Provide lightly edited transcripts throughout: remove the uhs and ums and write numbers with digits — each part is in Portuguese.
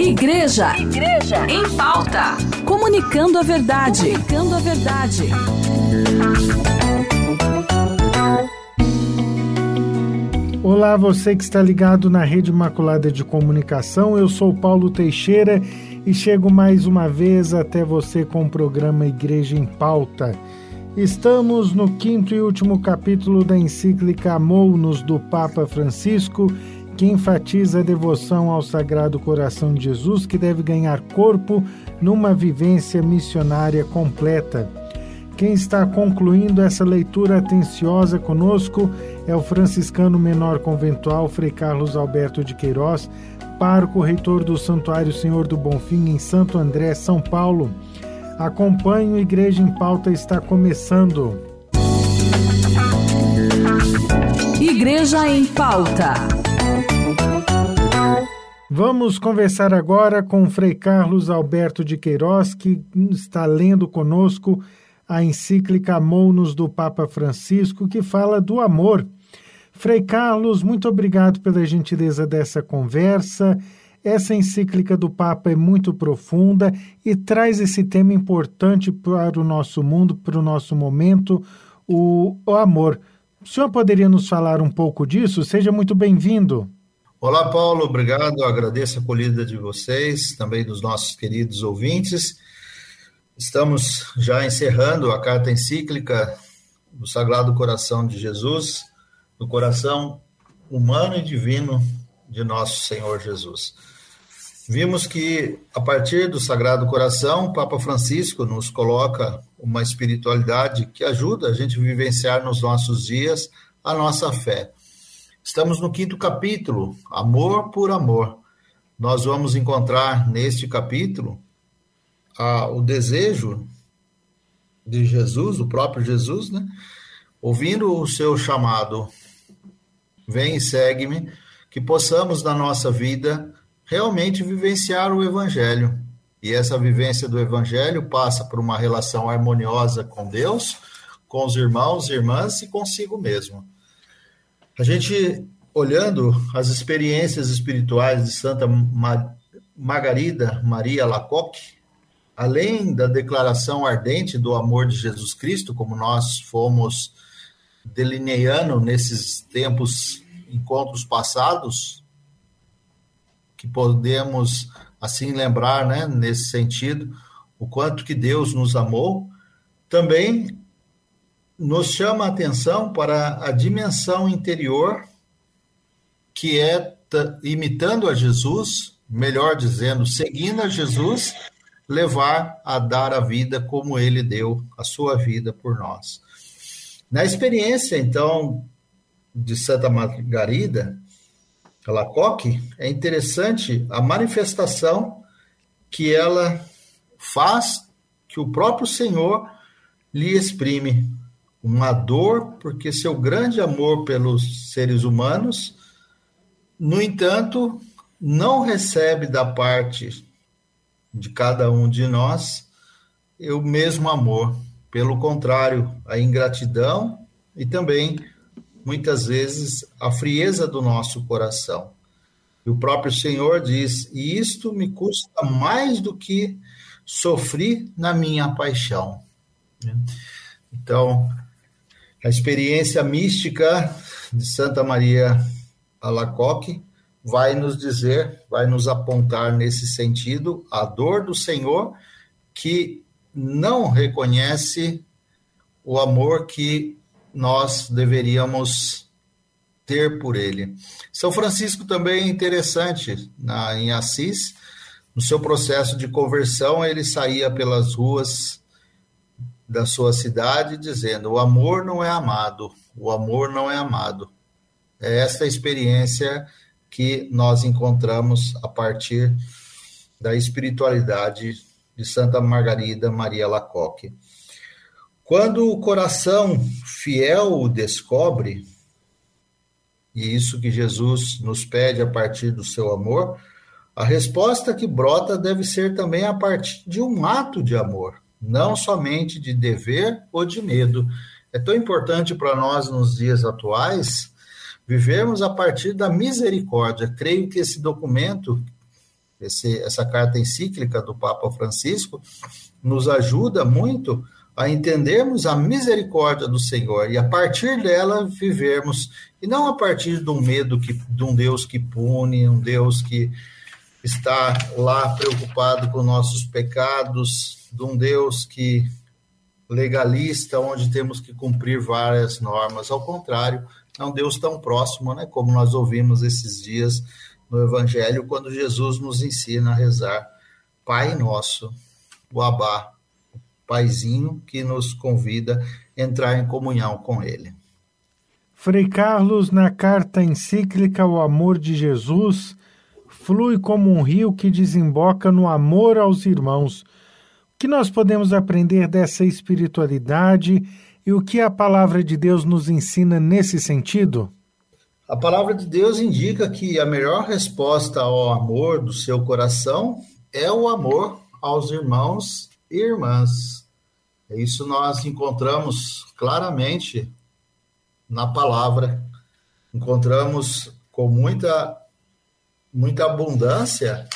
Igreja em pauta. Comunicando a verdade. Olá, você que está ligado na Rede Imaculada de Comunicação. Eu sou Paulo Teixeira e chego mais uma vez até você com o programa Igreja em Pauta. Estamos no 5º e último capítulo da encíclica Amou-nos do Papa Francisco, que enfatiza a devoção ao Sagrado Coração de Jesus, que deve ganhar corpo numa vivência missionária completa. Quem está concluindo essa leitura atenciosa conosco é o franciscano menor conventual Frei Carlos Alberto de Queiroz, pároco reitor do Santuário Senhor do Bonfim, em Santo André, São Paulo. Acompanhe o Igreja em Pauta, está começando. Igreja em Pauta. Vamos conversar agora com o Frei Carlos Alberto de Queiroz, que está lendo conosco a encíclica Amou-nos do Papa Francisco, que fala do amor. Frei Carlos, muito obrigado pela gentileza dessa conversa. Essa encíclica do Papa é muito profunda e traz esse tema importante para o nosso mundo, para o nosso momento, o amor. O senhor poderia nos falar um pouco disso? Seja muito bem-vindo. Olá, Paulo, obrigado. Eu agradeço a acolhida de vocês, também dos nossos queridos ouvintes. Estamos já encerrando a carta encíclica do Sagrado Coração de Jesus, do coração humano e divino de nosso Senhor Jesus. Vimos que, a partir do Sagrado Coração, o Papa Francisco nos coloca uma espiritualidade que ajuda a gente a vivenciar nos nossos dias a nossa fé. Estamos no 5º capítulo, Amor por Amor. Nós vamos encontrar neste capítulo o desejo de Jesus, o próprio Jesus, né? Ouvindo o seu chamado, vem e segue-me, que possamos na nossa vida realmente vivenciar o Evangelho. E essa vivência do Evangelho passa por uma relação harmoniosa com Deus, com os irmãos e irmãs e consigo mesmo. A gente, olhando as experiências espirituais de Santa Margarida Maria Alacoque, além da declaração ardente do amor de Jesus Cristo, como nós fomos delineando nesses tempos, encontros passados, que podemos assim lembrar, né, nesse sentido, o quanto que Deus nos amou, também nos chama a atenção para a dimensão interior, que é, imitando a Jesus, melhor dizendo, seguindo a Jesus, levar a dar a vida como ele deu a sua vida por nós. Na experiência, então, de Santa Margarida Alacoque, é interessante a manifestação que ela faz, que o próprio Senhor lhe exprime. Uma dor, porque seu grande amor pelos seres humanos, no entanto, não recebe da parte de cada um de nós o mesmo amor. Pelo contrário, a ingratidão e também, muitas vezes, a frieza do nosso coração. E o próprio Senhor diz, e isto me custa mais do que sofri na minha paixão. Então, a experiência mística de Santa Maria Alacoque vai nos dizer, vai nos apontar nesse sentido, a dor do Senhor que não reconhece o amor que nós deveríamos ter por ele. São Francisco também é interessante, em Assis, no seu processo de conversão, ele saía pelas ruas da sua cidade dizendo, o amor não é amado, o amor não é amado. É esta experiência que nós encontramos a partir da espiritualidade de Santa Margarida Maria Alacoque. Quando o coração fiel o descobre, e isso que Jesus nos pede a partir do seu amor, a resposta que brota deve ser também a partir de um ato de amor, não somente de dever ou de medo. É tão importante para nós nos dias atuais vivermos a partir da misericórdia. Creio que esse documento Essa carta encíclica do Papa Francisco nos ajuda muito a entendermos a misericórdia do Senhor e a partir dela vivermos, e não a partir de um medo de um Deus que pune, um Deus que está lá preocupado com nossos pecados, de um Deus que legalista, onde temos que cumprir várias normas. Ao contrário, é um Deus tão próximo, né, como nós ouvimos esses dias no Evangelho, quando Jesus nos ensina a rezar Pai Nosso, o Abá, o Paizinho que nos convida a entrar em comunhão com Ele. Frei Carlos, na carta encíclica O Amor de Jesus, flui como um rio que desemboca no amor aos irmãos. O que nós podemos aprender dessa espiritualidade e o que a palavra de Deus nos ensina nesse sentido? A palavra de Deus indica que a melhor resposta ao amor do seu coração é o amor aos irmãos e irmãs. Isso nós encontramos claramente na palavra. Encontramos com muita abundância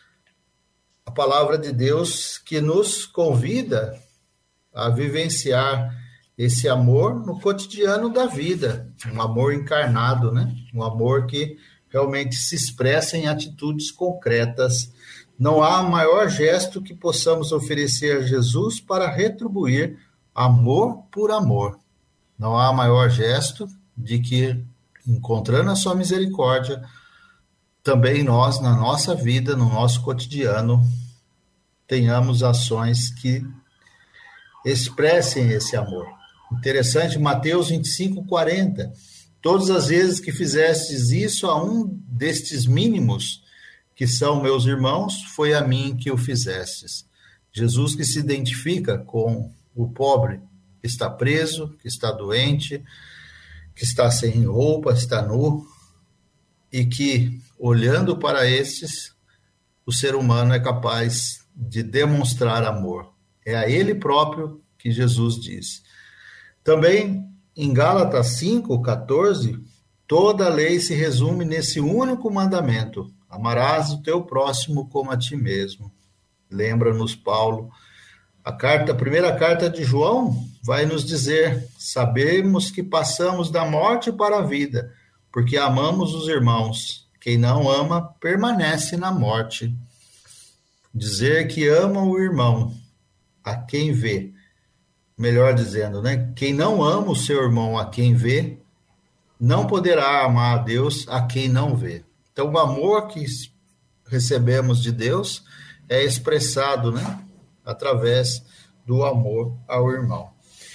a palavra de Deus que nos convida a vivenciar esse amor no cotidiano da vida, um amor encarnado, né? Um amor que realmente se expressa em atitudes concretas. Não há maior gesto que possamos oferecer a Jesus para retribuir amor por amor. Não há maior gesto de que, encontrando a sua misericórdia, também nós, na nossa vida, no nosso cotidiano, tenhamos ações que expressem esse amor. Interessante, Mateus 25:40. Todas as vezes que fizestes isso a um destes mínimos, que são meus irmãos, foi a mim que o fizestes. Jesus que se identifica com o pobre, que está preso, que está doente, que está sem roupa, está nu, e que, olhando para estes, o ser humano é capaz de demonstrar amor. É a ele próprio que Jesus diz. Também, em Gálatas 5:14, toda a lei se resume nesse único mandamento: amarás o teu próximo como a ti mesmo. Lembra-nos Paulo. A primeira carta de João vai nos dizer: sabemos que passamos da morte para a vida, porque amamos os irmãos. Quem não ama, permanece na morte. Dizer que ama o irmão, a quem vê, melhor dizendo, né? Quem não ama o seu irmão a quem vê, não poderá amar a Deus a quem não vê. Então, o amor que recebemos de Deus é expressado, né, através do amor ao irmão.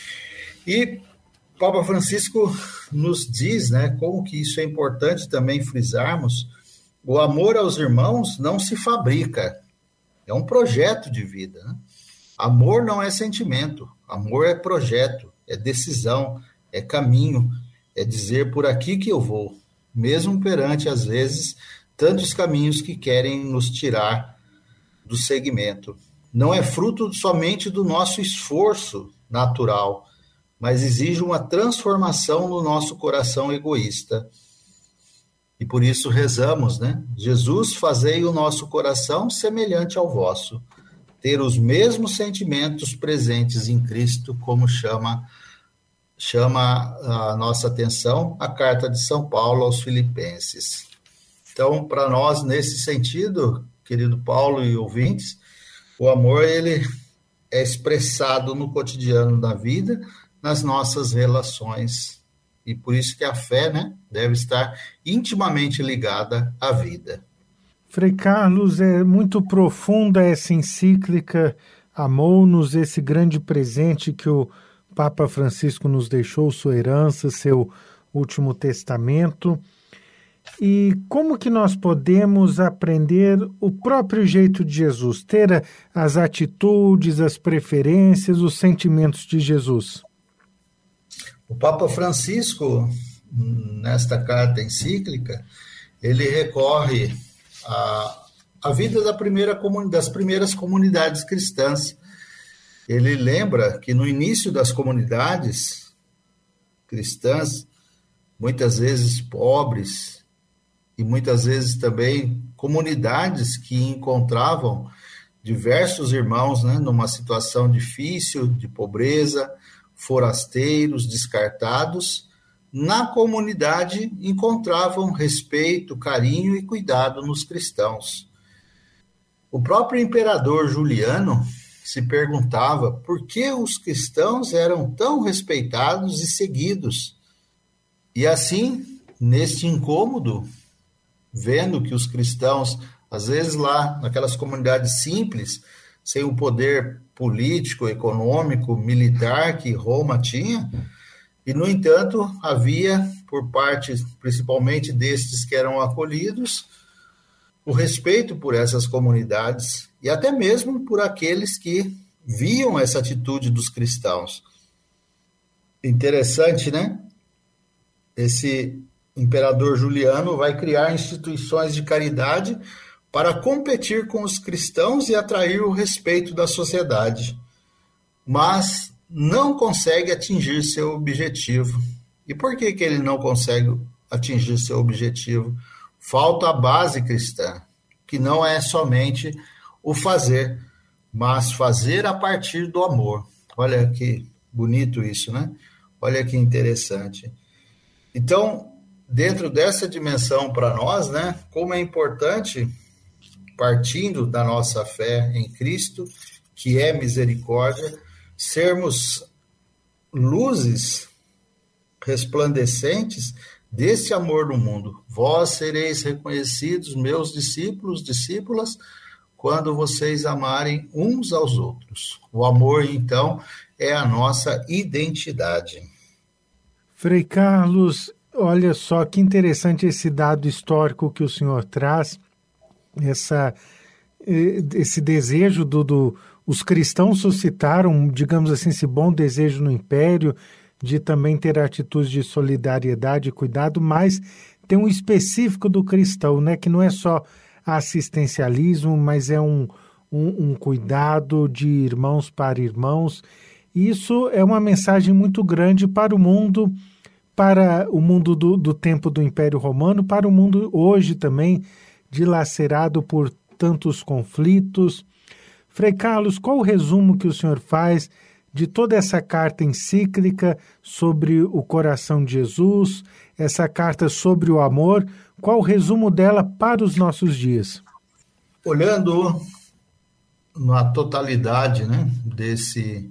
E Papa Francisco nos diz, né, como que isso é importante também frisarmos: o amor aos irmãos não se fabrica, é um projeto de vida, né? Amor não é sentimento, amor é projeto, é decisão, é caminho, é dizer por aqui que eu vou, mesmo perante, às vezes, tantos caminhos que querem nos tirar do segmento. Não é fruto somente do nosso esforço natural, mas exige uma transformação no nosso coração egoísta. E por isso rezamos, né? Jesus, fazei o nosso coração semelhante ao vosso, ter os mesmos sentimentos presentes em Cristo, como chama a nossa atenção a carta de São Paulo aos Filipenses. Então, para nós, nesse sentido, querido Paulo e ouvintes, o amor, ele é expressado no cotidiano da vida, nas nossas relações. E por isso que a fé, né, deve estar intimamente ligada à vida. Frei Carlos, é muito profunda essa encíclica, amou-nos, esse grande presente que o Papa Francisco nos deixou, sua herança, seu último testamento. E como que nós podemos aprender o próprio jeito de Jesus, ter as atitudes, as preferências, os sentimentos de Jesus? O Papa Francisco, nesta carta encíclica, ele recorre à vida das primeiras comunidades cristãs. Ele lembra que no início das comunidades cristãs, muitas vezes pobres, e muitas vezes também comunidades que encontravam diversos irmãos, né, numa situação difícil, de pobreza, forasteiros, descartados, na comunidade encontravam respeito, carinho e cuidado nos cristãos. O próprio imperador Juliano se perguntava por que os cristãos eram tão respeitados e seguidos. E assim, neste incômodo, vendo que os cristãos, às vezes lá naquelas comunidades simples, sem o poder político, econômico, militar que Roma tinha, e no entanto havia, por parte principalmente destes que eram acolhidos, o respeito por essas comunidades e até mesmo por aqueles que viam essa atitude dos cristãos. Interessante, né? Esse imperador Juliano vai criar instituições de caridade para competir com os cristãos e atrair o respeito da sociedade, mas não consegue atingir seu objetivo. E por que ele não consegue atingir seu objetivo? Falta a base cristã, que não é somente o fazer, mas fazer a partir do amor. Olha que bonito isso, né? Olha que interessante. Então, dentro dessa dimensão para nós, né, como é importante, partindo da nossa fé em Cristo, que é misericórdia, sermos luzes resplandecentes desse amor no mundo. Vós sereis reconhecidos, meus discípulos, discípulas, quando vocês amarem uns aos outros. O amor, então, é a nossa identidade. Frei Carlos, olha só que interessante esse dado histórico que o senhor traz, esse desejo os cristãos suscitaram, digamos assim, esse bom desejo no Império de também ter atitudes de solidariedade e cuidado, mas tem um específico do cristão, né, que não é só assistencialismo, mas é um cuidado de irmãos para irmãos. Isso é uma mensagem muito grande para o mundo do tempo do Império Romano, para o mundo hoje também, dilacerado por tantos conflitos. Frei Carlos, qual o resumo que o senhor faz de toda essa carta encíclica sobre o coração de Jesus, essa carta sobre o amor? Qual o resumo dela para os nossos dias? Olhando na totalidade, né, desse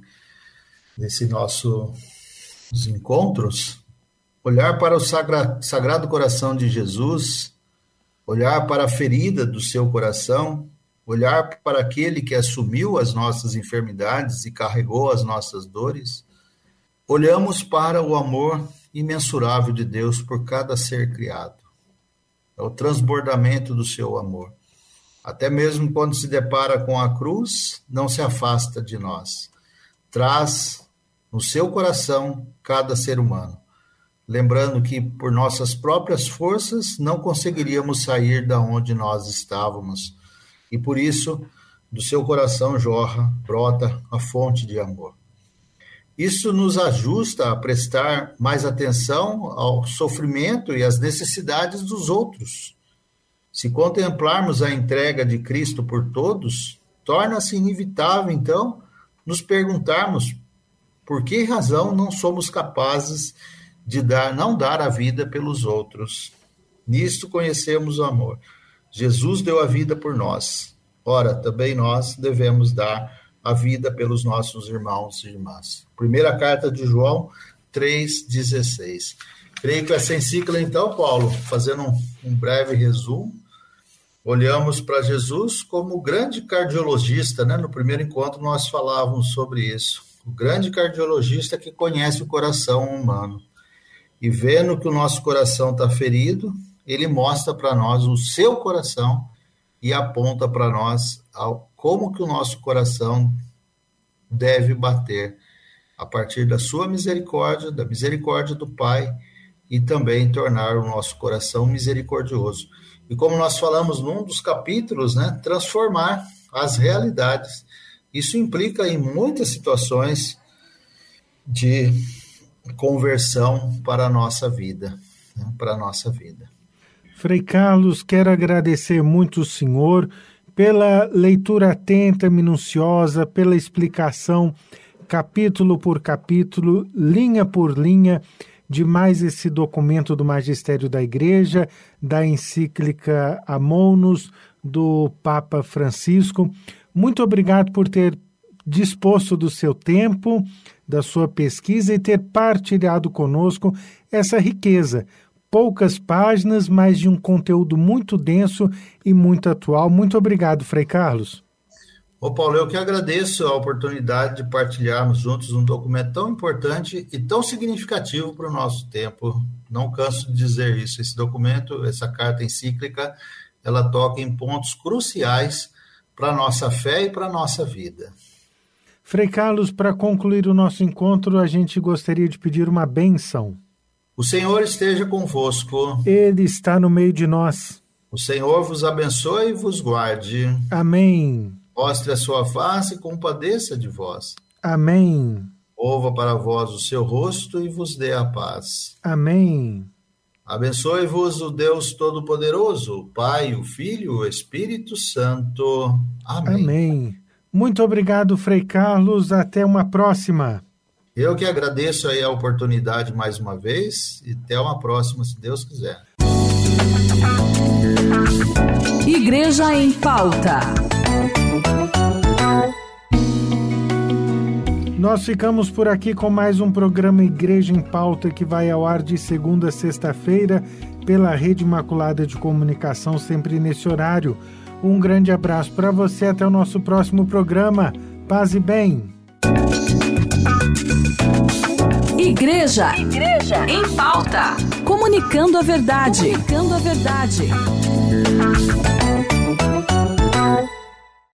nossos encontros, olhar para o Sagrado Coração de Jesus, olhar para a ferida do seu coração, olhar para aquele que assumiu as nossas enfermidades e carregou as nossas dores, olhamos para o amor imensurável de Deus por cada ser criado. É o transbordamento do seu amor. Até mesmo quando se depara com a cruz, não se afasta de nós. Traz no seu coração cada ser humano. Lembrando que por nossas próprias forças não conseguiríamos sair da onde nós estávamos. E por isso, do seu coração brota a fonte de amor. Isso nos ajusta a prestar mais atenção ao sofrimento e às necessidades dos outros. Se contemplarmos a entrega de Cristo por todos, torna-se inevitável, então, nos perguntarmos por que razão não somos capazes de não dar a vida pelos outros. Nisto conhecemos o amor. Jesus deu a vida por nós. Ora, também nós devemos dar a vida pelos nossos irmãos e irmãs. Primeira carta de João 3,16. Creio que essa encíclica, então, Paulo, fazendo um breve resumo, olhamos para Jesus como o grande cardiologista, né? No primeiro encontro nós falávamos sobre isso. O grande cardiologista que conhece o coração humano. E vendo que o nosso coração está ferido, ele mostra para nós o seu coração e aponta para nós como que o nosso coração deve bater a partir da sua misericórdia, da misericórdia do Pai, e também tornar o nosso coração misericordioso. E como nós falamos num dos capítulos, né, transformar as realidades. Isso implica em muitas situações de conversão para a nossa vida, né, para a nossa vida. Frei Carlos, quero agradecer muito o senhor pela leitura atenta, minuciosa, pela explicação, capítulo por capítulo, linha por linha, de mais esse documento do Magistério da Igreja, da encíclica Amounus, do Papa Francisco. Muito obrigado por ter disposto do seu tempo, da sua pesquisa e ter partilhado conosco essa riqueza. Poucas páginas, mas de um conteúdo muito denso e muito atual. Muito obrigado, Frei Carlos. Ô Paulo, eu que agradeço a oportunidade de partilharmos juntos um documento tão importante e tão significativo para o nosso tempo. Não canso de dizer isso. Esse documento, essa carta encíclica, ela toca em pontos cruciais para a nossa fé e para a nossa vida. Frei Carlos, para concluir o nosso encontro, a gente gostaria de pedir uma bênção. O Senhor esteja convosco. Ele está no meio de nós. O Senhor vos abençoe e vos guarde. Amém. Mostre a sua face e compadeça de vós. Amém. Volva para vós o seu rosto e vos dê a paz. Amém. Abençoe-vos o Deus Todo-Poderoso, o Pai, o Filho e o Espírito Santo. Amém. Amém. Muito obrigado, Frei Carlos. Até uma próxima. Eu que agradeço aí a oportunidade mais uma vez e até uma próxima, se Deus quiser. Igreja em Pauta. Nós ficamos por aqui com mais um programa Igreja em Pauta, que vai ao ar de segunda a sexta-feira pela Rede Imaculada de Comunicação, sempre nesse horário. Um grande abraço para você, até o nosso próximo programa. Paz e bem. Igreja em Pauta. Comunicando a verdade.